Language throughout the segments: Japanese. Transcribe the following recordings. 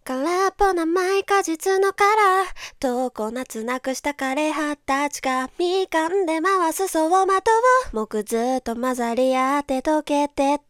空っぽなマイ果実の殻、とコナツなくした枯葉たちがみかんで回す走馬灯を木図と混ざり合って溶けてった。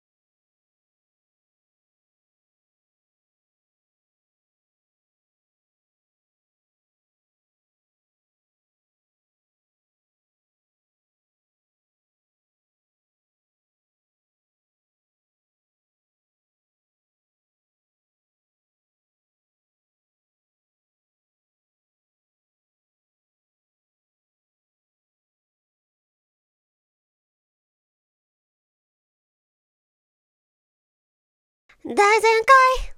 大全開。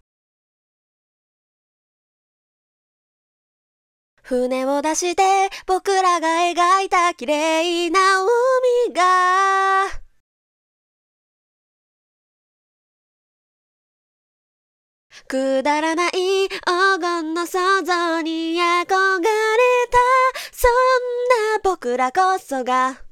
船を出して僕らが描いた綺麗な海がくだらない黄金の想像に憧れた。そんな僕らこそが